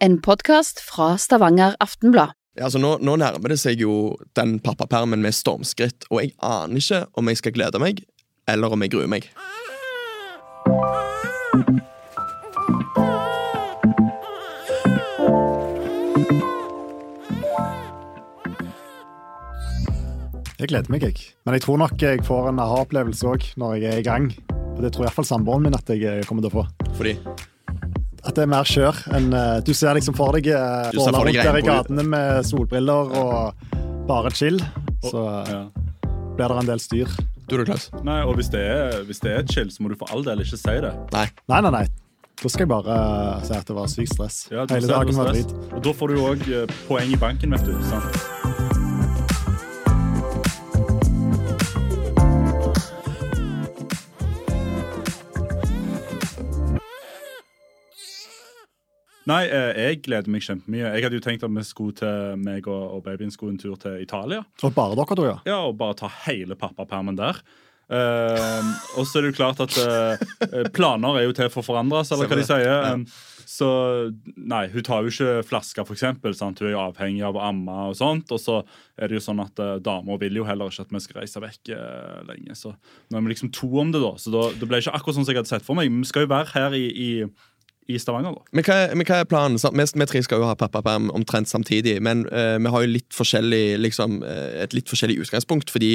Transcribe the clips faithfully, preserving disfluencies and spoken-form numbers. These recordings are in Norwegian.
En podcast fra Stavanger Aftenblad. Ja, altså nå, nå nærmer det seg jo den pappapermen med stormskritt, og jeg aner ikke om jeg skal glede meg, eller om jeg gruer meg. Jeg gleder meg, jeg. Men jeg tror nok jeg får en aha-opplevelse også når jeg er i gang. Og det tror i hvert fall samboeren min at jeg kommer til å få. Fordi? At det er mer kjør enn du ser liksom for deg båler rundt der i gatene med solbriller og bare chill. Så ja. Blir det en del styr. Du er det, Klaus? Nei, og hvis det, er, hvis det er chill, så må du for all del ikke si det. Nei. Nei, nei, nei. Da skal jeg bare si at det var sykt stress. Ja, hele dagen var drit. Og da får du jo også poeng i banken, vet du. Sant? Nei, jeg gleder meg kjempemye. Jeg hadde jo tenkt at vi skulle til, meg og, og babyen skulle en tur til Italia. Og bare dere da, ja? Ja, og bare ta hele pappapermen der. Uh, og så er det jo klart at uh, planer er jo til for å forandres, eller hva de sier. Ja. Um, så nei, hun tar jo ikke flasker, for eksempel. Sant? Hun er jo avhengig av å amme og sånt. Og så er det jo sånn at uh, damer vil jo heller ikke at vi skal reise vekk uh, lenge. Så nå er vi liksom to om det da. Så da, det ble ikke akkurat sånn som jeg hadde sett for meg. Vi skal jo være her i... i i Stavanger da. Men hva, men hva er planen? Vi, vi tre skal jo ha pappaperm omtrent samtidig, men uh, vi har jo litt forskjellig, liksom, uh, et litt forskjellig utgangspunkt, fordi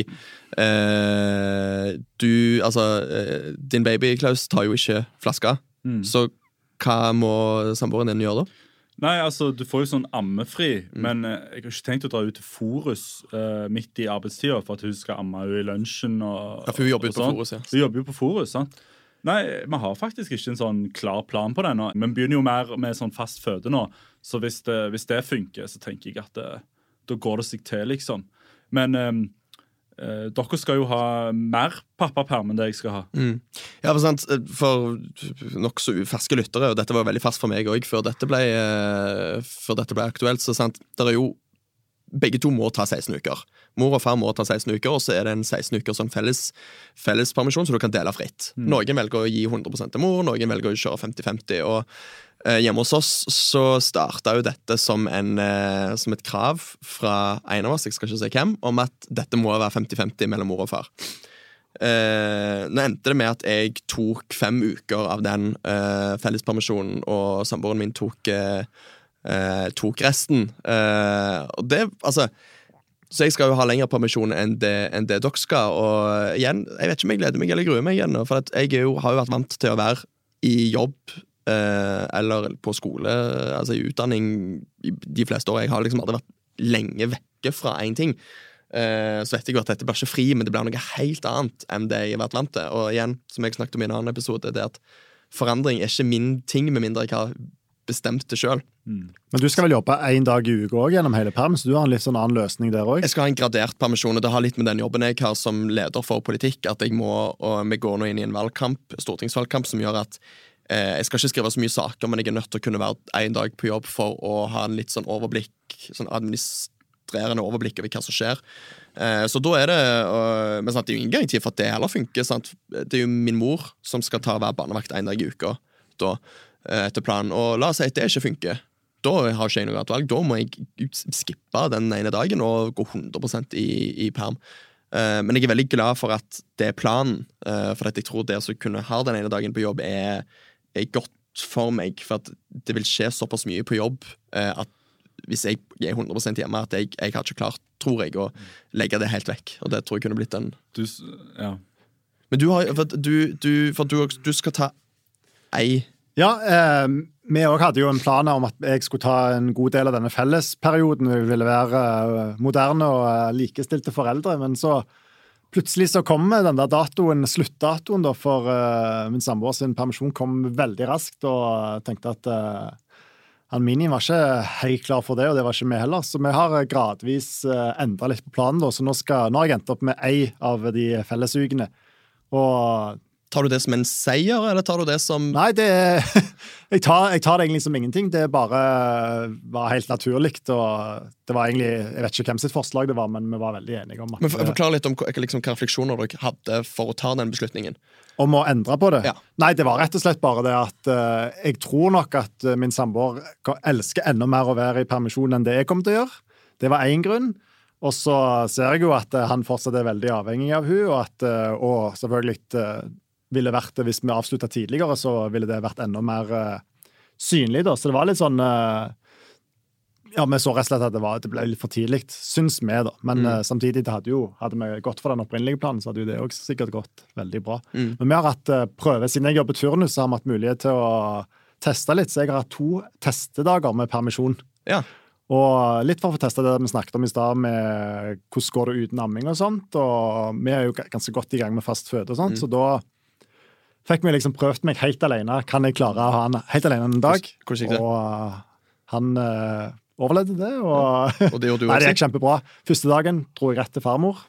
uh, du, altså, uh, din baby, Klaus, tar jo ikke flaska, mm. så hva må samboeren din gjøre da? Nei, altså, du får jo sånn ammefri, mm. men uh, jeg har ikke tenkt å dra ut til Forus uh, midt i arbeidstida for at hun skal amme jo i lunsjen og, ja, for hun jobber jo på Forus, ja. Hun jobber jo på Forus, sant? Nei, vi har faktisk ikke en sånn klar plan på det nå. Vi begynner jo mer med sånn fast føde nå, så hvis det, hvis det funker, så tenker jeg at det, da går det seg til, liksom. Men um, uh, dere skal jo ha mer pappaperm enn det jeg skal ha. Mm. Ja, for sant, for nok så ferske lyttere, og dette var veldig fast for meg også, før dette ble, uh, før dette ble aktuelt, så sant, det er jo begge to må ta seksten uker. Mor og far må ta seksten uker, og så er det en seksten uker sånn felles, felles permisjon, så du kan dele fritt. Mm. Noen velger å gi hundre prosent til mor, noen velger å kjøre femti femti, og eh, hjemme hos oss så startet jo dette som, en, eh, som et krav fra en av oss, jeg skal ikke si hvem, om at dette må være femti femti mellom mor og far. Eh, nå endte det med at jeg tok fem uker av den eh, felles permisjonen, og samboeren min tok... Eh, Uh, tok resten uh, og det, altså så jeg skal jo ha lengre permisjon enn det, enn det dere skal, og igjen, jeg vet ikke om jeg gleder meg eller gruer meg igjen, for at jeg jo, har jo vært vant til å være i jobb uh, eller på skole, altså i utdanning i de fleste år. Jeg har liksom aldri vært lenge vekke fra en ting, uh, så vet jeg jo at dette blir ikke fri, men det blir noe helt annet enn det jeg har vært vant til, og igjen, som jeg snakket om i en annen episode, det er at forandring er ikke min ting, med mindre jeg har bestemt det selv. Mm. Men du skal vel jobbe en dag i uke også gjennom hele perm, så du har en litt sånn annen løsning der også? Jeg skal ha en gradert permisjon, og det har litt med den jobben jeg har som leder for politikk, at jeg må, og vi går nå inn i en valgkamp, stortingsvalgkamp, som gjør at eh, jeg skal ikke skrive så mye saker, men jeg er nødt til å kunne være en dag på jobb for å ha en litt sånn overblikk, sånn administrerende overblikk over hva som skjer. Eh, så da er det, og, men sant, det er jo ingen garanti for at det heller funker, sant? Det er jo min mor som skal ta hver barnevakt en dag i uka, da, etter planen, og la oss si at det ikke funker. Da har ikke jeg noe valg. Da må jeg skippe den ene dagen og gå hundre prosent i, i perm. Uh, men jeg er veldig glad for at det er planen, uh, for at jeg tror det å kunne ha den ene dagen på jobb er, er godt for meg, for at det vil skje såpass mye på jobb uh, at hvis jeg er hundre prosent hjemme, at jeg, jeg har ikke klart, tror jeg, å legge det helt vekk. Og det tror jeg kunne blitt en... Du, ja. Men du har, for du, du, for du, du skal ta ei... Ja, eh, vi også hadde jo en plan om at jeg skulle ta en god del av denne fellesperioden. Vi ville være moderne og likestilte foreldre, men så plutselig så kom den der datoen, sluttdatoen da, for uh, min samboer sin permisjon kom veldig raskt, og tenkte at uh, han Mini var ikke helt klar for det, og det var ikke vi heller. Så vi har gradvis uh, endret litt på planen da, så nå, skal, nå har jeg endt opp med ei av de fellesukene. Og Tar du det som en seier, eller tar du det som... Nei, det er, jeg, tar, jeg tar det egentlig som ingenting. Det bare var helt naturligt, og det var egentlig, jeg vet ikke hvem sitt forslag det var, men vi var veldig enige om at... Men for, forklar litt om liksom, hva refleksjoner dere hadde for å ta den beslutningen. Om å endre på det? Ja. Nei, det var rett og slett bare det at uh, jeg tror nok at uh, min samboer elsker enda mer å være i permisjon enn det jeg kommer til å gjøre. Det var en grunn. Og så ser jeg jo at uh, han fortsatt er veldig avhengig av hun, og at, uh, og selvfølgelig uh, ville vært det hvis vi avsluttet tidligere, så ville det vært enda mer uh, synlig da. Så det var litt sånn, uh, ja, vi så rett og slett at det, var, det ble litt for tidligt, syns vi da. Men mm. uh, samtidig det hadde, jo, hadde vi gått for den opprinnelige planen, så hadde jo det også sikkert gått veldig bra. Mm. Men vi har hatt uh, prøve, siden jeg jobber turnus, så har vi hatt mulighet til å teste litt, så jeg har hatt to testedager med permisjon. Ja. Og litt for å få testet det vi snakket om i sted med hvordan går det uten amming og sånt, og vi er jo ganske godt i gang med fast føde og sånt, mm. så da fikk vi liksom prøvd meg helt alene. Kan jeg klare å ha han helt alene en dag? Hvordan gikk det? Og uh, han uh, overlevde det, og, og det gjorde du også? Nei, det gikk kjempebra. Første dagen dro jeg rett til farmor,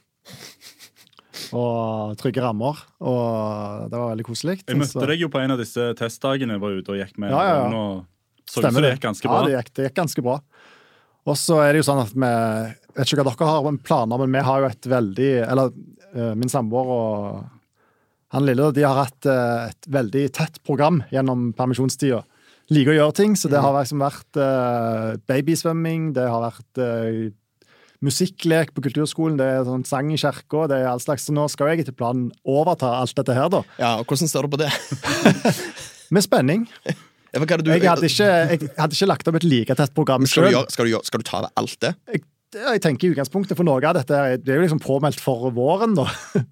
og trygge rammer, og det var veldig koselig. Jeg møtte så... deg jo på en av disse testdagene, jeg var ute og gikk med, ja, ja, ja. og så ut det gikk ganske bra. Ja, det gikk, det gikk ganske bra. Og så er det jo sånn at vi, jeg vet ikke hva dere har planer, men vi har jo et veldig, eller uh, min samboer og han Lille, de har hatt uh, et veldig tett program gjennom permisjonstida. Liker å gjøre ting, så det har liksom vært uh, babysvømming, det har vært uh, musikklek på kulturskolen, det er sånn sang i kirka, det er all slags, så nå skal jeg etter planen overta alt dette her da. Ja, og hvordan ser du på det? Med spenning. Ja, du, jeg, hadde ikke, jeg hadde ikke lagt opp et like tett program skal selv. Du gjøre, skal, du gjøre, skal du ta det alt det? Jeg, jeg tenker i utgangspunktet for noe av dette, det er jo liksom påmeldt for våren da.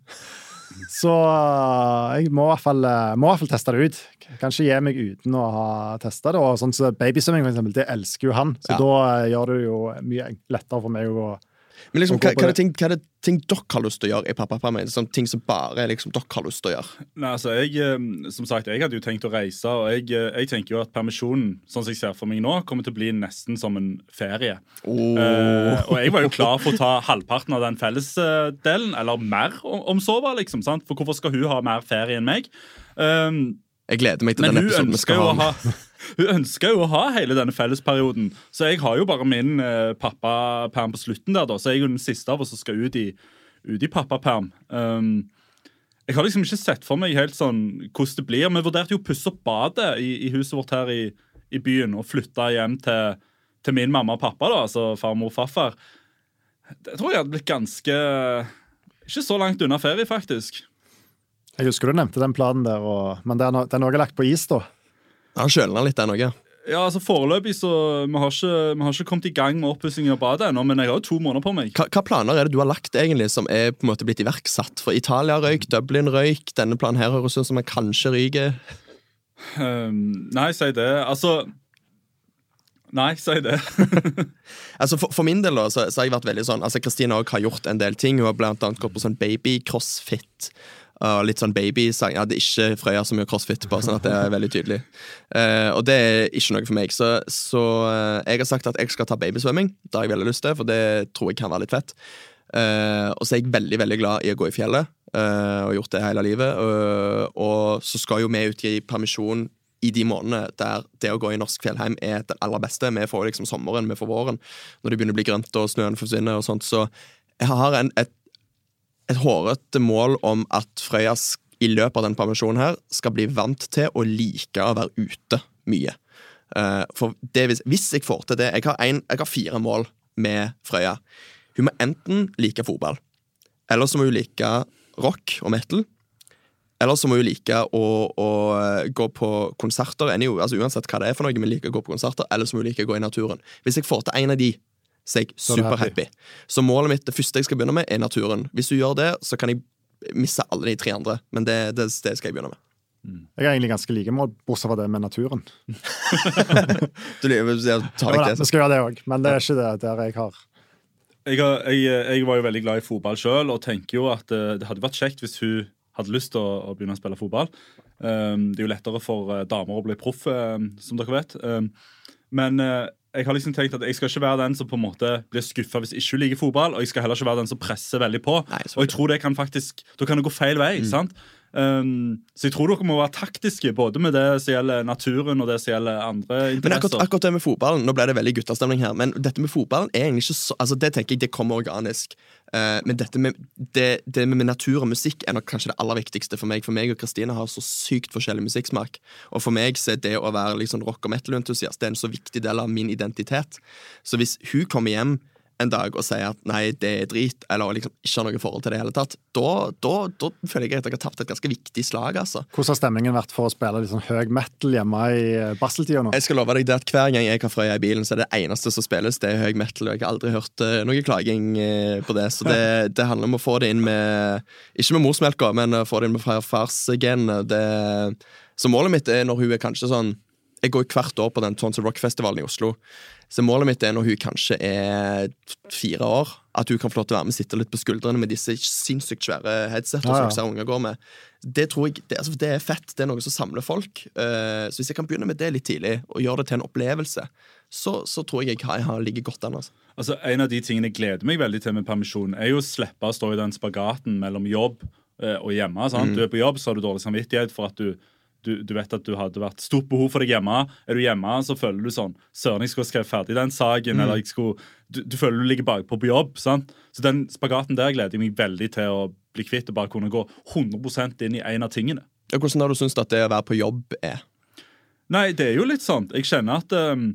Så jeg må i hvert fall, må i hvert fall teste det ut. Kanskje gi meg uten å ha testet det. Og sånn som babysvømming, for eksempel, det elsker jo han. Så ja. Da gjør det jo mye lettere for meg å Men liksom, hva, hva, er det ting, hva er det ting dere har lyst til å gjøre i pappapermen? Sånn ting som bare liksom, dere har lyst til å gjøre? Nei, altså, jeg, som sagt, jeg hadde jo tenkt å reise, og jeg, jeg tenker jo at permisjonen, sånn som jeg ser for meg nå, kommer til å bli nesten som en ferie. Oh. Uh, og jeg var jo klar for å ta halvparten av den fellesdelen, eller mer om så var, liksom, sant? For hvorfor skal hun ha mer ferie enn meg? Um, jeg gleder meg til den episoden vi skal ha. ha Hun ønsker jo å ha hele denne fellesperioden, så jeg har jo bare min eh, pappaperm på slutten der da, så jeg er jo den siste av oss som skal ut i, ut i pappaperm. Um, jeg har liksom ikke sett for meg helt sånn hvordan det blir, men vi vurderte jo å pusse opp badet i, i huset vårt her i, i byen, og flytte hjem til, til min mamma og pappa da, altså farmor og farfar. Det tror jeg hadde blitt ganske, ikke så langt unna ferie faktisk. Jeg husker du nevnte den planen der, og, men det er, no, det er noe lagt på is da. Han kjølner litt der noe. Ja, altså foreløpig så vi har, ikke, vi har ikke kommet i gang med oppussingen av badet ennå, men jeg har jo to måneder på meg. Hva, hva planer er det du har lagt egentlig som er på en måte blitt iverksatt? For Italia røyk, Dublin røyk, denne planen her høres ut som man kanskje ryker. Um, nei, si det. Altså... Nei, si det. altså for, for min del da, så, så har jeg vært veldig sånn, altså Kristina også har gjort en del ting, hun har blant annet gått på sånn baby-crossfit, og litt sånn babysang. Ja, det er ikke Frøya som gjør crossfit på, sånn at det er veldig tydelig. Uh, og det er ikke noe for meg. Så, så uh, jeg har sagt at jeg skal ta babysvømming. Det har jeg veldig lyst til, for det tror jeg kan være litt fett. Uh, og så er jeg veldig, veldig glad i å gå i fjellet, uh, og gjort det hele livet. Uh, og så skal jo vi ut i permisjon i de månedene der det å gå i norsk fjellheim er det aller beste. Vi får liksom sommeren, vi får våren, når det begynner å bli grønt og snøen forsvinner og sånt. Så jeg har en, et et hårete mål om at Frøya i løpet av den permisjonen her skal bli vant til å like å være ute mye. Uh, for det, hvis, hvis jeg får til det, jeg har, en, jeg har fire mål med Frøya. Hun må enten like fotball, eller så må hun like rock og metal, eller så må hun like å, å gå på konserter, altså uansett hva det er for noe, men like å gå på konserter, eller så må hun like å gå i naturen. Hvis jeg får til en av de, så er jeg superhappy. Så målet mitt, det første jeg skal begynne med, er naturen. Hvis du gjør det, så kan jeg misse alle de tre andre. Men det, det, det skal jeg begynne med. Mm. Jeg er egentlig ganske like mål, bortsett fra det med naturen. du jeg tar ikke det. Vi skal gjøre det også, men det er ikke det der jeg har. Jeg, har, jeg, jeg var jo veldig glad i fotball selv, og tenker jo at det hadde vært kjekt hvis hun hadde lyst til å, å begynne å spille fotball. Um, det er jo lettere for damer å bli proff, um, som dere vet. Um, men... Uh, Jeg har liksom tenkt at jeg skal ikke være den som på en måte blir skuffet hvis ikke liker fotball, og jeg skal heller ikke være den som presser veldig på. Nei, og jeg tror det kan faktisk, da kan det gå feil vei, mm. sant? Um, så jeg tror dere må være taktiske, både med det som gjelder naturen og det som gjelder andre interesser. Men akkurat, akkurat det med fotballen, nå ble det veldig guttastemning her, men dette med fotballen er egentlig ikke så, altså det tenker jeg, det kommer organisk. Uh, men dette med, det, det med natur og musikk er nok kanskje det aller viktigste for meg. For meg og Kristina har så sykt forskjellig musikksmak. Og for meg så er det å være liksom rock- og metal-entusiast, det er en så viktig del av min identitet. Så hvis hun kommer hjem en dag og sier at nei, det er drit, eller liksom ikke har noe forhold til det hele tatt, da, da, da føler jeg at jeg har tapt et ganske viktig slag, altså. Hvordan har stemningen vært for å spille litt sånn høy metal hjemme i Basseltida nå? Jeg skal love deg det at hver gang jeg har Frøya i bilen, så er det eneste som spilles, det er høy metal, og jeg har aldri hørt uh, noe klaging uh, på det, så det, det handler om å få det inn med, ikke med morsmelka, men å få det inn med farsgen. Det, så målet mitt er når hun er kanskje sånn, jeg går hvert år på den Tons of Rock-festivalen i Oslo. Så målet mitt er når hun kanskje er fire år, at hun kan få lov til å være med og sitte litt på skuldrene med disse sinnssykt svære headsetter ja, ja. som jeg ser unger går med. Det tror jeg, det, altså, det er fett, det er noe som samler folk. Uh, så hvis jeg kan begynne med det litt tidlig, og gjøre det til en opplevelse, så, så tror jeg jeg har, jeg har ligget godt an. Altså. Altså, en av de tingene jeg gleder meg veldig til med permisjon, er jo å slippe å stå i den spagaten mellom jobb uh, og hjemme. Sant? Mm. Du er på jobb, så har du dårlig samvittighet for at du Du, du vet at du hadde vært stort behov for deg hjemme. Er du hjemme, så føler du sånn Søren, jeg skulle skrive ferdig den saken, mm. eller jeg skulle du, du føler du ligger bakpå på jobb, sant? Så den spagaten der gleder jeg meg veldig til å bli kvitt og bare kunne gå hundre prosent inn i en av tingene. Ja, hvordan har du syntes at det å være på jobb er? Nei, det er jo litt sånn. Jeg kjenner at um,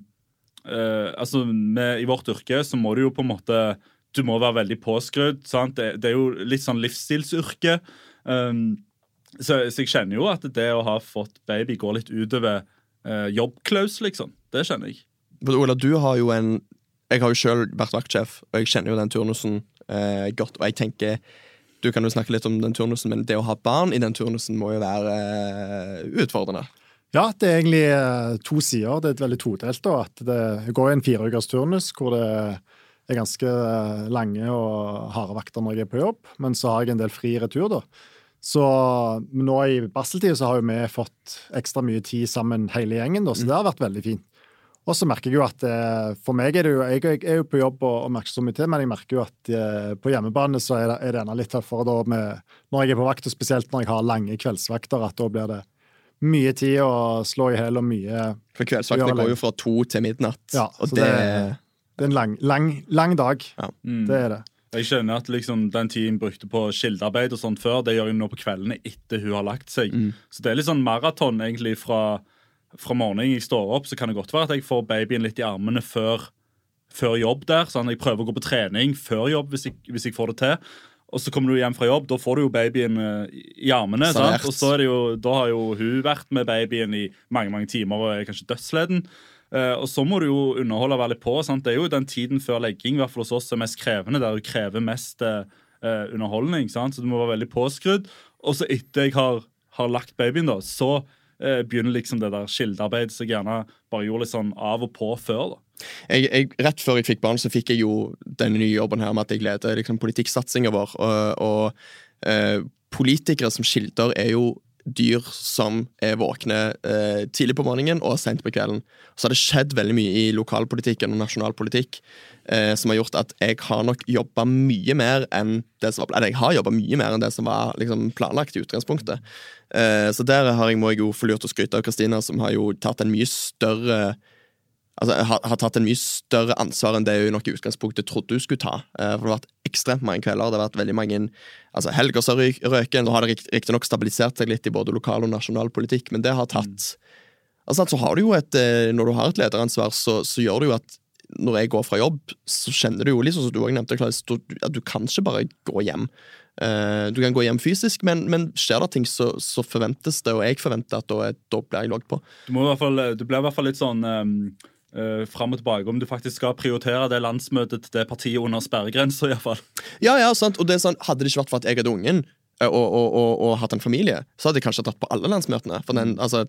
uh, altså, med, i vårt yrke så må du jo på en måte Du må være veldig påskrudd, sant? Det, det er jo litt sånn livsstilsyrke. Um, Så, så jeg kjenner jo at det å ha fått baby går litt utover eh, jobbklaus, liksom. Det kjenner jeg. Ola, du har jo en Jeg har jo selv vært vaktsjef, og jeg kjenner jo den turnusen eh, godt. Og jeg tenker, du kan jo snakke litt om den turnusen, men det å ha barn i den turnusen må jo være eh, utfordrende. Ja, det er egentlig eh, to sider. Det er et veldig todelt da. At det går en fire ukers turnus, hvor det er ganske lange og harde vakter når jeg er på jobb. Men så har jeg en del fri retur, da. Så nå i barseltid så har jo vi fått ekstra mye tid sammen hele gjengen, da, så det har vært veldig fint. Og så merker jeg jo at eh, for meg er det jo, jeg, jeg er jo på jobb og, og merker så mye til, men jeg merker jo at eh, på hjemmebane så er det, er det enda litt tøffere da med, når jeg er på vakt, og spesielt når jeg har lange kveldsvakter, at da blir det mye tid å slå i hel og mye... For kveldsvaktene går jo fra to til midnatt. Ja, og så det... det, det er en lang, lang, lang dag. Ja. Mm. Det er det. Jeg kjenner at liksom, den tiden jeg brukte på skildearbeid og sånt før, det gjør jeg nå på kveldene etter hun har lagt seg. Mm. Så det er litt sånn maraton egentlig fra, fra morgenen jeg står opp, så kan det godt være at jeg får babyen litt i armene før, før jobb der. Sånn, jeg prøver å gå på trening før jobb hvis jeg, hvis jeg får det til. Og så kommer du hjem fra jobb, da får du jo babyen uh, i armene. Sant? Og så er det jo, da har jo hun vært med babyen i mange, mange timer og er kanskje dødsleden. Uh, og så må du jo underholde og være litt på. Sant? Det er jo den tiden før legging, i hvert fall hos oss, er mest krevende, der du krever mest uh, underholdning. Sant? Så du må være veldig påskrudd. Og så etter jeg har, har lagt babyen, da, så uh, begynner liksom det der skildearbeidet, så jeg gjerne bare gjorde litt sånn av og på før. da. Jeg, jeg, rett før jeg fikk barn, så fikk jeg jo denne nye jobben her med at jeg leder liksom, politikksatsingen vår. Og, og uh, politikere som skilder er jo dyr som er våkne eh, tidlig på morgenen og sent på kvelden. Så har det skjedd veldig mye i lokalpolitikken og nasjonalpolitikk eh, som har gjort at jeg har nok jobbet mye mer enn det som var, eller jeg har jobbet mye mer enn det som var liksom, planlagt i utgangspunktet. Eh, så der har jeg, må jeg jo få lurt å skryte av Kristina, som har jo tatt en mye større Altså, har, har tatt en mye større ansvar enn det hun nok i utgangspunktet trodde hun skulle ta. Eh, for det har vært ekstremt mange kvelder. Det har vært veldig mange altså, helger som ryk, røken. Nå har det riktig nok stabilisert seg litt i både lokal og nasjonal politikk, men det har tatt mm. altså, så har du jo et Når du har et lederansvar, så, så gjør det jo at når jeg går fra jobb, så kjenner du jo liksom som du også nevnte, Klaus, at du kan ikke bare gå hjem. Uh, du kan gå hjem fysisk, men, men skjer det ting, så, så forventes det, og jeg forventer at da, da blir jeg logg på. Du, må i hvert fall, du blir i hvert fall litt sånn um Uh, frem og tilbake, om du faktisk skal prioritere det landsmøtet til det partiet under sperregrenser i hvert fall. Ja, ja, sant, og det er sånn, hadde det ikke vært for at jeg hadde ungen og, og, og, og hatt en familie, så hadde jeg kanskje dratt på alle landsmøtene, for, den, altså,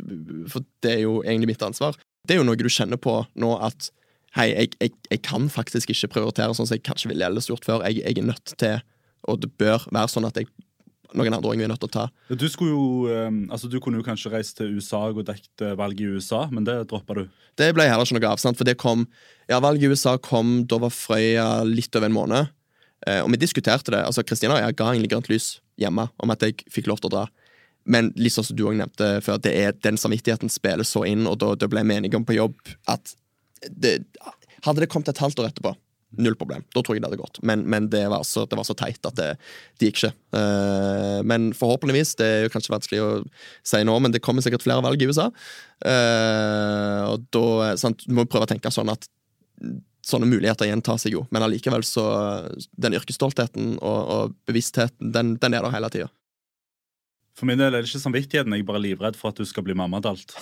for det er jo egentlig mitt ansvar. Det er jo noe du kjenner på nå at hei, jeg, jeg, jeg kan faktisk ikke prioritere sånn som jeg kanskje ville ellers gjort før. Jeg, jeg er nødt til, og det bør være sånn at jeg noen andre år vi er nødt til å ta. Du skulle jo, um, altså du kunne jo kanskje reise til U S A og dekket valget i U S A, men det droppet du. Det ble heller ikke noe av, sant? For det kom, ja, valget i U S A kom, da var Frøya litt over en måned, eh, og vi diskuterte det. Altså, Kristina og jeg ga egentlig grønt lys hjemme om at jeg fikk lov til å dra. Men liksom som du også nevnte før, det er den samvittigheten spiller så inn, og da, da ble jeg menig om på jobb at det, hadde det kommet et halvt år etterpå, null problem. Da tror jeg det hadde gått. Men, men det, var så, det var så teit at det, det gikk ikke. Uh, men forhåpentligvis, det er jo kanskje vanskelig å si nå, men det kommer sikkert flere valg i U S A. Uh, og da, sant, du må prøve å tenke sånn at sånne muligheter gjentar seg jo. Men allikevel så, den yrkesstoltheten og, og bevisstheten, den, den er der hele tiden. For min del er det ikke samvittigheten, jeg er bare livredd for at du skal bli mammadalt.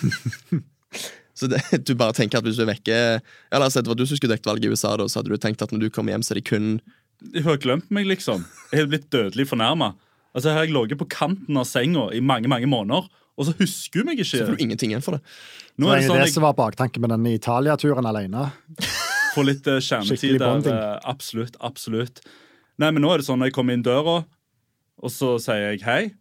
Så det, du bare tenker at hvis du er vekke ja, la oss si det var du som skulle dekt valg i U S A da, så hadde du tenkt at når du kommer hjem så er det kun De har glemt meg liksom Jeg har blitt dødelig fornærmet Altså her har jeg ligget på kanten av senga i mange, mange måneder Og så husker du meg ikke Så får du ingenting igjen for det Nå er det sånn det jeg... som var baktanken med den Italia-turen alene Få litt uh, skjermtid der uh, Absolutt, absolutt Nei, men nå er det sånn når jeg kommer inn døra Og så sier jeg hei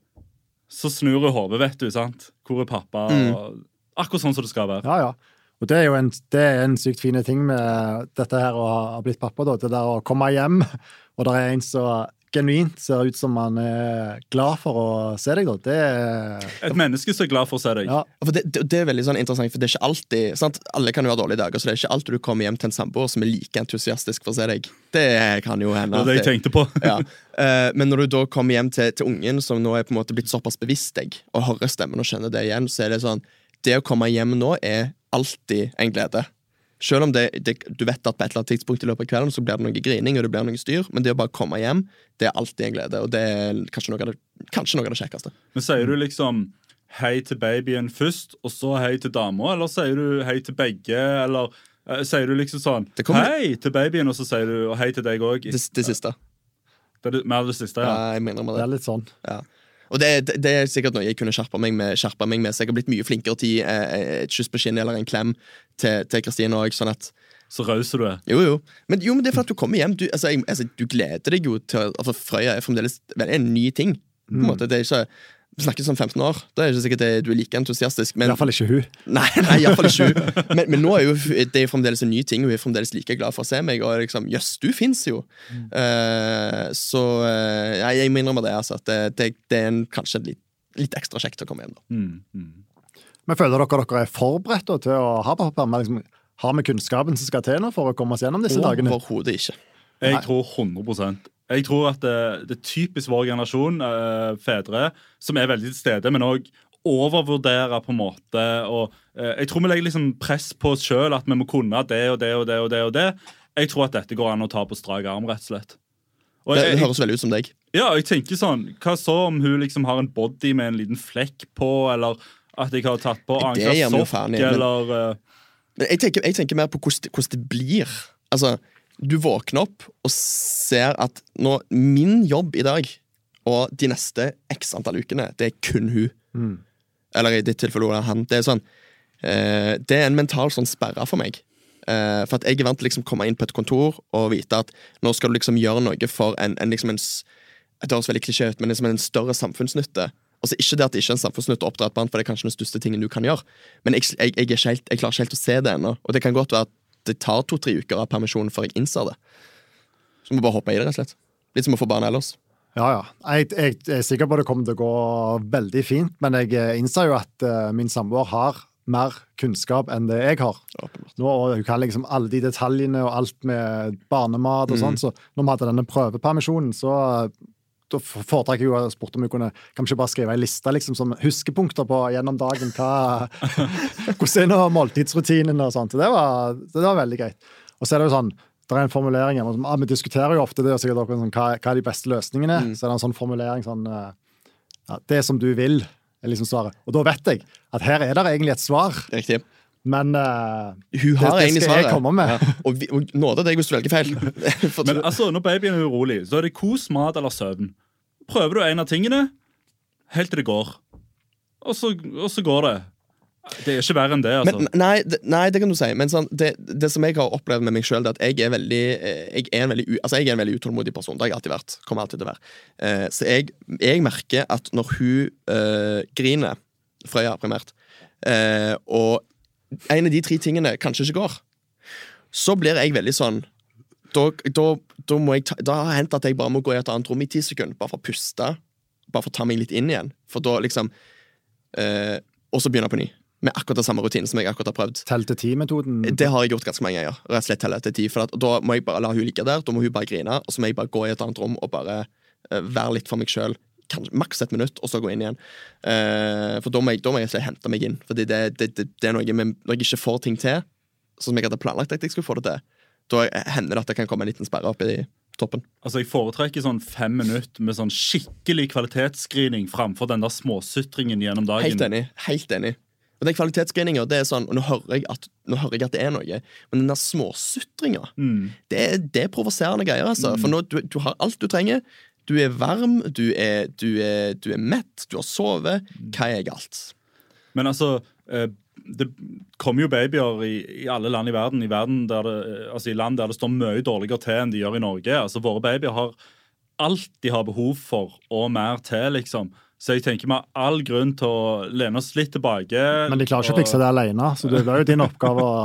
Så snur jeg hodet, vet du, sant Hvor er pappa mm. og Akkurat sånn som det skal være. Ja, ja. Og det er jo en, det er en sykt fine ting med dette her å ha blitt pappa, da. Det der å komme hjem, og det er en så genuint ser ut som man er glad for å se deg, da. Det er... Et menneske som er glad for å se deg. Ja. For det, det, det er veldig sånn interessant, for det er ikke alltid, sant? Alle kan jo ha dårlige dager, så det er ikke alltid du kommer hjem til en samboer som er like entusiastisk for å se deg. Det kan jo hende. Det er det jeg tenkte på. Ja. Uh, men når du da kommer hjem til, til ungen, som nå er på en måte blitt såpass bevisst deg, og hører stemmen og skjønner det igjen, så er det sånn det å komme hjem nå er alltid en glede. Selv om det, det, du vet at på et eller annet tidspunkt i løpet av kvelden så blir det noe grining og det blir noe styr, men det å bare komme hjem, det er alltid en glede, og det er kanskje noe av det, kanskje noe av det kjekkeste. Men sier du liksom hei til babyen først, og så hei til dama, eller sier du hei til begge, eller uh, sier du liksom sånn hei til babyen, og så sier du hei til deg også? Det, det siste. Det er det, mer det siste, ja. Ja, jeg mener med det. Det er litt sånn. Ja. Og det, det, det er sikkert noe jeg kunne skjerpe meg med, skjerpe meg med så jeg har blitt mye flinkere til eh, et kyss på kinnet eller en klem til, til Kristine også, sånn at så rauser du er. Jo, jo. Men, jo, men det er for at du kommer hjem. Du, altså, jeg, altså, du gleder deg jo til altså, Frøya er fremdeles en ny ting. På en måte. Det er ikke Vi snakker som femten år. Da er det ikke sikkert det, du er like entusiastisk. Men, I hvert fall ikke hun. Nei, nei i hvert fall ikke hun. Men, men nå er jo det er jo fremdeles en ny ting. Hun er fremdeles like glad for å se meg. Og liksom, jøss, du finnes jo. Mm. Uh, så uh, ja, jeg må innrømme det. Altså, at det, det, det er en, kanskje litt, litt ekstra kjekt å komme hjem. Da. Mm. Mm. Men føler dere dere er forberedt da, til å ha pappa? Liksom, har vi kunnskapen som skal til nå for å komme oss gjennom disse dagene? Overhodet ikke. Jeg Nei. tror hundre prosent. Jeg tror at det, det er typisk vår generasjon, uh, fedre, som er veldig til stede, men også overvurderer på en måte. Og, uh, jeg tror vi legger liksom press på oss selv, at vi må kunne det og det og det og det og det. Jeg tror at dette går an å ta på strak arm, rett og slett. Og det, jeg, det høres veldig ut som deg. Ja, jeg tenker sånn, hva så om hun liksom har en body med en liten flekk på, eller at jeg har tatt på det gjør vi jo faen i, eller... Men, uh, men jeg, tenker, jeg tenker mer på hvordan, hvordan det blir. Altså... Du våkner opp og ser at nå, min jobb i dag og de neste x antall ukene, det er kun hun. Mm. Eller i ditt tilfelle han. Det er sånn, eh, det er en mental sånn sperre for meg. Eh, for at jeg er vant til å liksom komme inn på et kontor og vite at nå skal du liksom gjøre noe for en, en, liksom en det høres veldig klisjé ut, men liksom en større samfunnsnytte. Altså ikke det at det ikke er en samfunnsnytte å oppdra et barn, for det er kanskje den største tingen du kan gjøre. Men jeg, jeg, jeg, er ikke helt, jeg klarer ikke helt å se det ennå. Og det kan godt være at det tar to-tre uker av permisjonen før jeg innser det. Så må jeg bare hoppe i det, rett og slett. Litt som å få barn ellers. Ja, ja. Jeg, jeg, jeg er sikker på at det kommer til å gå veldig fint, men jeg innser jo at uh, min samboer har mer kunnskap enn det jeg har. Nå, og hun kan liksom alle de detaljene og alt med barnemat og mm. sånn, så når vi hadde denne prøvepermisjonen, så da foretrekker jeg jo og spurte om vi kunne kanskje bare skrive en liste liksom, som huskepunkter på gjennom dagen, hva, hvordan er nå måltidsrutinen og sånt. Det var, det var veldig greit. Og så er det jo sånn, det er en formulering, ah, vi diskuterer jo ofte det, og sikkert sånn, hva, hva er de beste løsningene, mm. så er det en sånn formulering, sånn, ja, det som du vil, er liksom svaret. Og da vet jeg at her er det egentlig et svar. Riktig. Men uh, hun har det, egentlig det skal jeg komme med. Ja. Og, vi, og nåde deg hvis du velger feil. Men altså, når babyen er urolig, så er det kos, mat eller søvn. Prøver du en av tingene, helt til det går. Og så, og så går det. Det er ikke verre enn det, altså. Men, nei, det, nei, det kan du si. Men sånn, det, det som jeg har opplevd med meg selv, er at jeg er, veldig, jeg, er en veldig, altså jeg er en veldig utålmodig person. Det har jeg alltid vært. Kommer alltid til å være. Uh, så jeg, jeg merker at når hun uh, griner, Frøya primært, uh, og en av de tre tingene kanskje ikke går, så blir jeg veldig sånn da, da, da må jeg ta, da har det hendt at jeg bare må gå i et annet rom i ti sekunder bare for å puste bare for å ta meg litt inn igjen. For da liksom eh, Og så begynne på ny. Med akkurat den samme rutinen som jeg akkurat har prøvd. Tell til ti-metoden? Det har jeg gjort ganske mange ganger. Rett og slett telle til ti. For at, da må jeg bare la hun ligge der, da må hun bare grine, og så må jeg bare gå i et annet rom og bare uh, være litt for meg selv. Kanskje maks et minutt, og så gå inn igjen. Uh, for da må jeg, da må jeg hente meg inn. For det, det, det, det er noe med, når jeg ikke får ting til, sånn som jeg hadde planlagt at jeg skulle få det til, da hender det at det kan komme en liten sperre opp i toppen. Altså Jeg foretrekker sånn fem minutter med sånn skikkelig kvalitetsscreening framfor den der småsytringen gjennom dagen. Helt enig, helt enig. Og den kvalitetsscreeninga, det er sånn, og nå hører jeg at, nå hører jeg at det er noe, men den der småsytringa, mm. det, det er provoserende greier, altså. Mm. For nå, du, du har alt du trenger, du er varm, du er, du er, du er mett, du har sovet, hva er galt? Men altså, det kommer jo babyer i, i alle land i verden, i, verden der det, altså i land der det står mye dårligere til enn de gjør i Norge. Altså, våre babyer har alt de har behov for, og mer til, liksom. Så jeg tenker vi har all grunn til å lene oss litt tilbake. Men de klarer ikke og... å fikse det alene, så det er jo din oppgave å,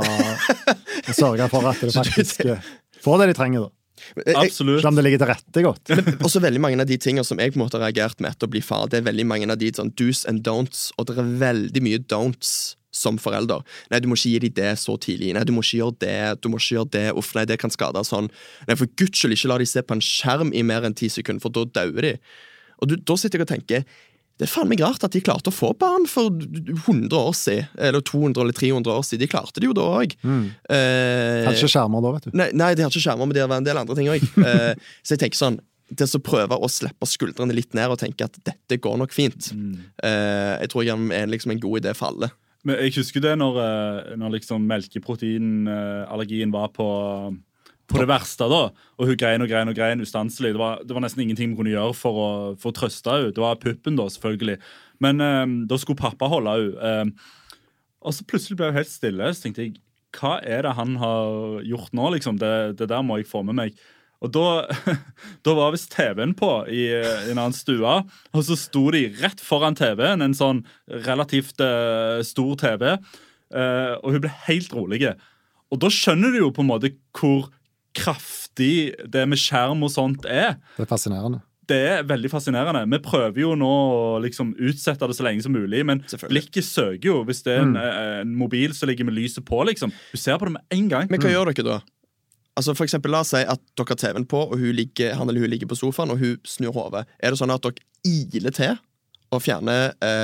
å sørge for at det faktisk får det de trenger. Da. Absolutt. Selv om det ligger til rette godt. Men også veldig mange av de tingene som jeg på en måte har reagert med etter å bli far, det er veldig mange av de sånn do's and don'ts, og det er veldig mye don'ts som forelder. Nei, du må ikke gi dem det så tidlig. Nei, du må ikke gjøre det. Du må ikke gjøre det. Uff, nei, det kan skade sånn. Nei, for Guds skyld ikke la de se på en skjerm i mer enn ti sekunder, for da dauer de. Og du, da sitter jeg og tenker, det er faen meg rart at de klarte å få barn for hundre år siden, eller to hundre eller tre hundre år siden. De klarte det jo da også. Mm. Eh, hadde ikke skjermer da, vet du. Nei, nei de hadde ikke skjermer, men det var en del andre ting også. Eh, så jeg tenker sånn, det som prøver å slippe skuldrene litt ned og tenke at dette går nok fint. Mm. Eh, jeg tror jeg er liksom en god idé for alle. Men jeg husker det når, når liksom melkeproteinallergien var på... på det verste da, og hun grein og grein og grein ustanselig. Det var, det var nesten ingenting vi kunne gjøre for å, for å trøste henne. Det var puppen da, selvfølgelig. Men um, da skulle pappa holde henne. Um, og så plutselig ble hun helt stille. Så tenkte jeg, hva er det han har gjort nå, liksom? Det, det der må jeg få med meg. Og da, da var visst T V-en på i, i en annen stue, og så sto de rett foran T V-en, en sånn relativt uh, stor T V, uh, og hun ble helt rolig. Og da skjønner du jo på en måte hvor kraftig det med skjerm og sånt er. Det er fascinerende. Det er veldig fascinerende. Vi prøver jo nå å liksom utsette det så lenge som mulig, men blikket søker jo hvis det er en, mm. en mobil så ligger med lyset på, liksom. Du ser på det med en gang. Men hva mm. gjør dere da? Altså for eksempel, la oss si at dere har T V-en på, og hun ligger, han eller hun ligger på sofaen, og hun snur hodet. Er det sånn at dere iler til å fjerne,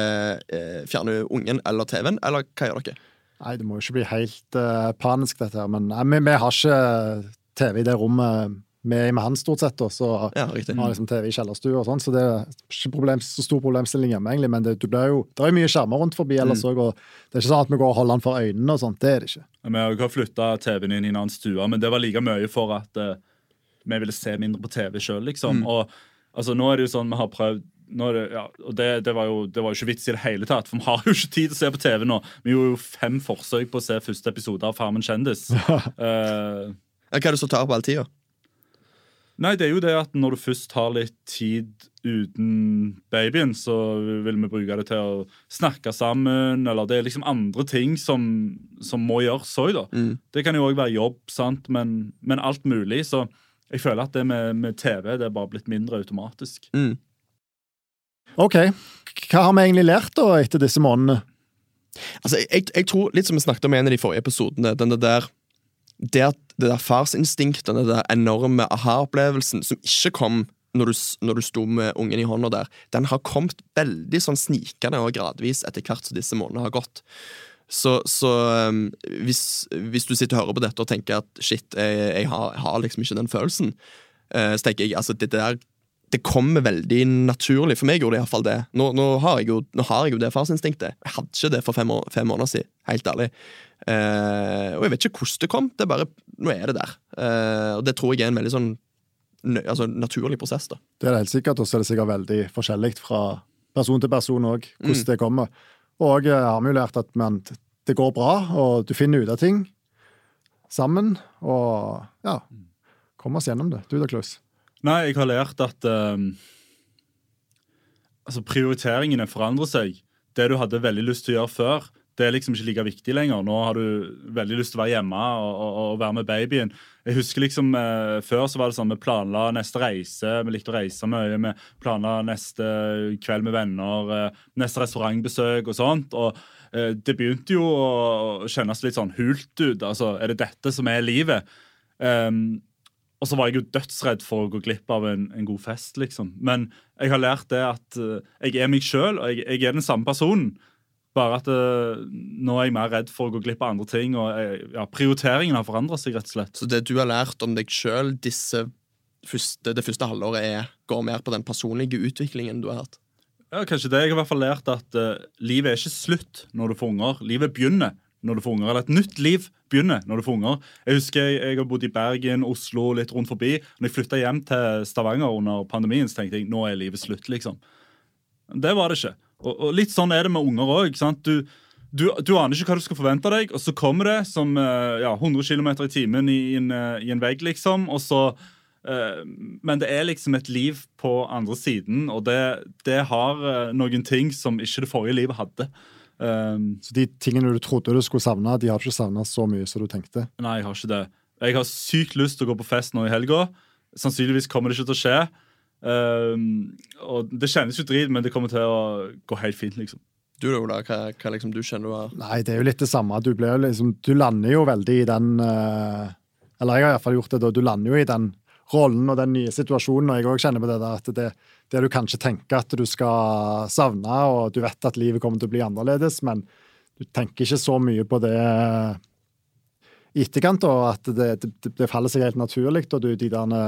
eh, fjerne ungen eller T V-en, eller hva gjør dere? Nei, det må jo ikke bli helt uh, panisk dette her, men nei, vi, vi har ikke T V i det rommet vi er med han stort sett, og så ja, vi har liksom T V i kjellerstue og sånn, så det er ikke problem, så stor problemstilling hjemme egentlig, men det, du blir jo, det er jo mye skjermer rundt forbi ellers også, og det er ikke sånn at vi går og holder han for øynene og sånt, det er det ikke. Vi har jo flyttet T V-en inn i en annen stue, men det var like mye for at uh, vi ville se mindre på T V selv, liksom, mm. og altså, nå er det jo sånn, vi har prøvd Nå det, ja, og det, det, var jo, det var jo ikke vits i det hele tatt, for vi har jo ikke tid til å se på T V nå. Vi gjorde jo fem forsøk på å se første episode av Farmen kjendis. uh, Hva er det som tar på all tida? Nei, det er jo det at når du først har litt tid uten babyen, så vil vi bruke det til å snakke sammen, eller det er liksom andre ting som, som må gjøres også, da. Mm. Det kan jo også være jobb, sant, men, men alt mulig, så jeg føler at det med, med T V, det er bare blitt mindre automatisk. Mm. Ok, hva har vi egentlig lært da etter disse månedene? Altså, jeg, jeg tror, litt som vi snakket om i en av de forrige episodene, denne der, det, at, det der farsinstinkt, denne der enorme aha-opplevelsen, som ikke kom når du, når du sto med ungen i hånda der, den har kommet veldig sånn snikende og gradvis etter hvert som disse månedene har gått. Så, så um, hvis, hvis du sitter og hører på dette og tenker at shit, jeg, jeg, har, jeg har liksom ikke den følelsen, uh, så tenker jeg, altså det der det kommer veldig naturlig, for meg gjorde det i hvert fall det. Nå, nå, har, jeg jo, nå har jeg jo det farsinstinktet. Jeg hadde ikke det for fem, år, fem måneder siden, helt ærlig. Eh, og jeg vet ikke hvordan det kom, det er bare, nå er det der. Eh, og det tror jeg er en veldig sånn, altså, naturlig prosess da. Det er det helt sikkert, og så er det sikkert veldig forskjellig fra person til person også, hvordan mm. det kommer. Og jeg har jo lært at man, det går bra, og du finner ut av ting sammen, og ja, kom oss gjennom det. Du da, Klaus? Nei, jeg har lært at um, altså prioriteringene forandrer seg. Det du hadde veldig lyst til å gjøre før, det er liksom ikke like viktig lenger. Nå har du veldig lyst til å være hjemme og, og, og være med babyen. Jeg husker liksom, eh, før så var det sånn, vi planla neste reise, vi likte å reise mye, vi planla neste kveld med venner, eh, neste restaurantbesøk og sånt, og eh, det begynte jo å kjennes litt sånn hult ut, altså, er det dette som er livet? Um, og så var jeg jo dødsredd for å gå glipp av en, en god fest, liksom. Men jeg har lært det at uh, jeg er meg selv, og jeg, jeg er den samme personen. Bare at uh, nå er jeg mer redd for å gå glipp av andre ting, og jeg, ja, prioriteringen har forandret seg, rett og slett. Så det du har lært om deg selv disse første, det første halvåret er, går mer på den personlige utviklingen du har hatt? Ja, kanskje det. Jeg har i hvert fall lært at uh, livet er ikke slutt når du får unger. Livet begynner når du får unger, eller et nytt liv begynner når du får unger. Jeg husker jeg, jeg har bodd i Bergen, Oslo, litt rundt forbi. Når jeg flyttet hjem til Stavanger under pandemien, så tenkte jeg, nå er livet slutt, liksom. Det var det ikke. Og, og litt sånn er det med unger også, ikke sant? Du, du, du aner ikke hva du skal forvente deg, og så kommer det som ja, hundre kilometer i timen i en, i en vegg, liksom, og så uh, men det er liksom et liv på andre siden, og det, det har uh, noen ting som ikke det forrige livet hadde. Um, så de tingene du trodde du skulle savne, de har ikke savnet så mye som du tenkte? Nei, jeg har ikke det. Jeg har sykt lyst til å gå på fest nå i helga. Sannsynligvis kommer det ikke til å skje. Um, og det kjennes jo drit, men det kommer til å gå helt fint, liksom. Du da, Ola, hva, hva liksom du kjenner du har? Nei, det er jo litt det samme. Du, ble jo liksom, du lander jo veldig i den uh, eller jeg har i hvert fall gjort det da, du lander jo i den rollen og den nye situasjonen, og jeg også kjenner på det der at det, det du kanskje tenker at du skal savne, og du vet at livet kommer til å bli annerledes, men du tenker ikke så mye på det i etterkant, og at det, det, det faller seg helt naturlig, og du, de der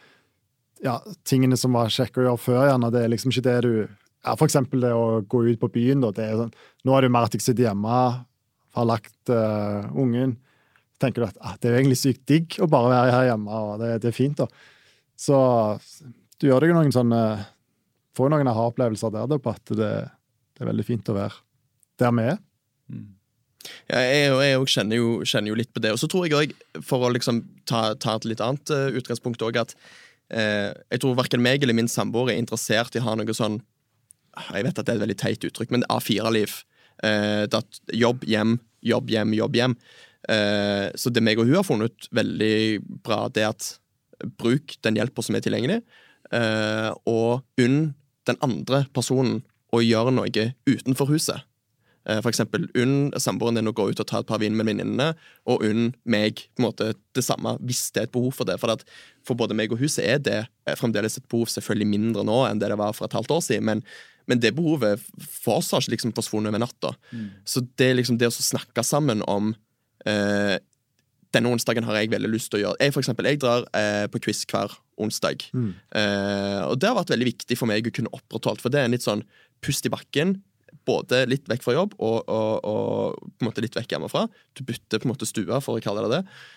ja, tingene som var kjekke å gjøre før, gjerne, det er liksom ikke det du, ja, for eksempel det å gå ut på byen, da, det er sånn, nå er det jo mer at jeg sitter hjemme, har lagt uh, ungen, tenker du at ah, det er jo egentlig sykt digg å bare være her hjemme, og det, det er fint da. Så du gjør deg jo noen sånne, får jo noen aha-opplevelser der da, på at det, det er veldig fint å være der med. Mm. Ja, jeg, jeg kjenner, jo, kjenner jo litt på det, og så tror jeg også, for å liksom ta, ta et litt annet uh, utgangspunkt også, at uh, jeg tror hverken meg eller min samboer er interessert i å ha noe sånn, jeg vet at det er et veldig teit uttrykk, men A fire-liv. Uh, at jobb, hjem, jobb, hjem, jobb, hjem. Uh, så det meg og hun har funnet ut veldig bra, det at bruk den hjelpen som er tilgjengelig, uh, og unn den andre personen å gjøre noe utenfor huset. Uh, for eksempel unn samboeren din å gå ut og ta et par vin med venninnene, og unn meg på en måte det samme, hvis det er et behov for det. For, at for både meg og huset er det fremdeles et behov, selvfølgelig mindre nå enn det det var for et halvt år siden, men, men det behovet for oss har ikke liksom forsvunnet over natta. Mm. Så det er liksom det å snakke sammen om Uh, denne onsdagen har jeg veldig lyst til å gjøre. Jeg for eksempel, jeg drar uh, på quiz hver onsdag. Mm. Uh, og det har vært veldig viktig for meg å kunne opprettholde, for det er en litt sånn pust i bakken, både litt vekk fra jobb og, og, og på en måte litt vekk hjemmefra. Du bytter på en måte stua, for å kalle det det.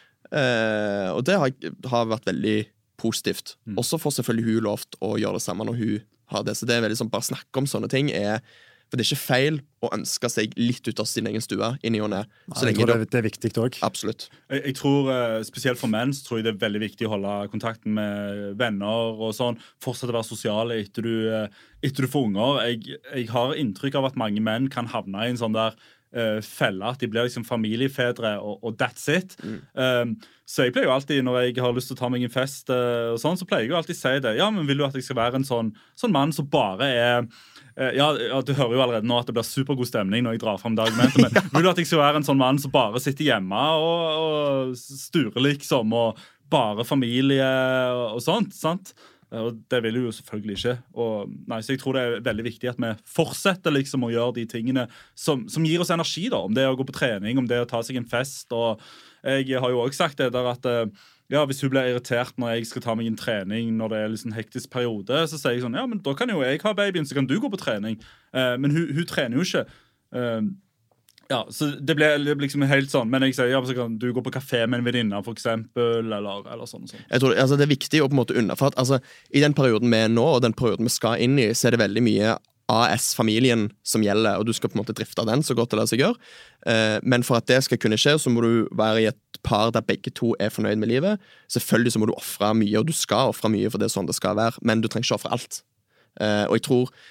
Uh, og det har, har vært veldig positivt. Mm. Også får selvfølgelig hun lovt å gjøre det samme når hun har det. Så det er veldig sånn, bare snakke om sånne ting er for det er ikke feil å ønske seg litt ut av sin egen stue inn i og ned. Så jeg tror det, det er viktig også. Absolutt. Jeg, jeg tror, spesielt for menn, så tror jeg det er veldig viktig å holde kontakten med venner og sånn. Fortsette å være sosiale etter du, etter du får unger. Jeg, jeg har inntrykk av at mange menn kan havne i en sånn der uh, felle, at de blir liksom familiefedre, og, og that's it. Mm. Um, så jeg pleier jo alltid, når jeg har lyst til å ta meg en fest, uh, og sånn, så pleier jeg jo alltid å si det. Ja, men vil du at jeg skal være en sånn, sånn mann som bare er Ja, ja, du hører jo allerede nå at det blir supergod stemning når jeg drar frem det argumentet, men vil du at jeg skal være en sånn mann som bare sitter hjemme og, og sturer liksom, og bare familie og, og sånt, sant? Og det vil jeg jo selvfølgelig ikke. Og, nei, så jeg tror det er veldig viktig at vi fortsetter liksom å gjøre de tingene som, som gir oss energi da, om det er å gå på trening, om det er å ta seg en fest, og jeg har jo også sagt det der at ja, hvis hun blir irritert når jeg skal ta meg en trening når det er liksom en hektisk periode, så sier jeg sånn, ja, men da kan jo jeg ha babyen, så kan du gå på trening. Eh, men hun, hun trener jo ikke. Eh, ja, så det ble, det ble liksom helt sånn, men jeg sier, ja, så kan du gå på kafé med en venninne, for eksempel, eller, eller sånn og sånn. Jeg tror altså, det er viktig å på en måte unna, for at altså, i den perioden vi er nå, og den perioden vi skal inn i, så er det veldig mye A S-familien som gjelder, og du skal på en måte drifte den så godt det lar seg gjøre. Eh, men for at det skal kunne skje, så må du være i et par der begge to er fornøyd med livet. Selvfølgelig så må du offre mye, og du skal offre mye, for det er sånn det skal være, men du trenger ikke offre alt. Eh, og jeg tror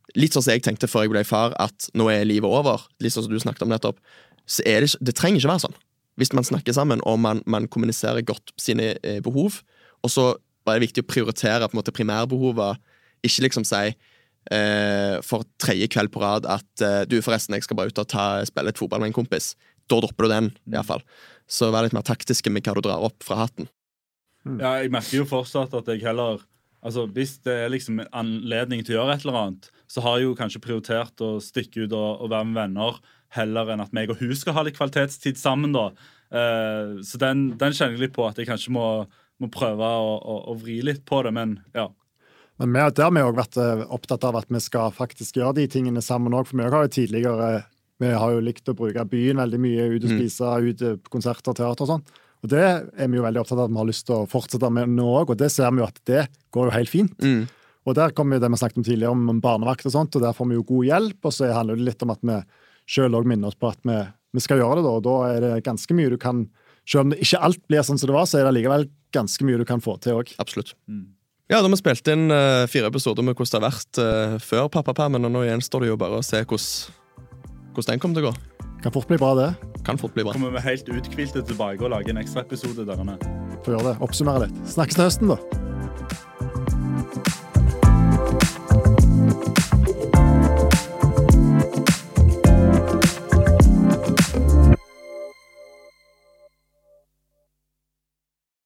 litt sånn som jeg tenkte før jeg ble far, at nå er livet over, litt sånn som du snakket om nettopp, så er det, det trenger ikke være sånn. Hvis man snakker sammen, og man, man kommuniserer godt sine eh, behov, og så er det viktig å prioritere på en måte primærbehovet, ikke liksom si eh, for tredje kveld på rad at eh, du forresten, jeg skal bare ut og ta, spille et fotball med en kompis. Da dropper du den, i hvert fall. Så vær litt mer taktiske med hva du drar opp fra hatten. Ja, jeg merker jo fortsatt at jeg heller, altså hvis det er liksom en anledning til å gjøre et eller annet, så har jeg jo kanskje prioritert å stikke ut og, og være med venner, heller enn at meg og hun skal ha litt kvalitetstid sammen da. Uh, så den, den kjenner jeg litt på at jeg kanskje må, må prøve å, å, å vri litt på det, men ja. Men vi, der har vi også vært opptatt av at vi skal faktisk gjøre de tingene sammen også, for vi har jo tidligere, vi har jo likt å bruke byen veldig mye, ut og spise, mm. ut på konserter, teater og sånn. Og det er vi jo veldig opptatt av at vi har lyst til å fortsette med nå også, og det ser vi jo at det går jo helt fint. Mm. Og der kommer jo det vi snakket om tidligere om barnevakt og sånt, og der får vi jo god hjelp, og så handler det litt om at vi selv også minner oss på at vi, vi skal gjøre det da, og da er det ganske mye du kan, selv om det ikke alt blir sånn som det var, så er det likevel ganske mye du kan få til også. Absolutt. Mm. Ja, da har vi spilt inn uh, fire episoder med hvordan det har vært uh, før pappapermen, og nå igjen står det jo bare å se hvordan, hvordan den kommer til å gå. Kan fort bli bra det. Kan fort bli bra. Kommer vi helt utkvilte tilbake og lage en ekstra episode der. Får gjøre det, oppsummere litt. Snakkes til høsten da.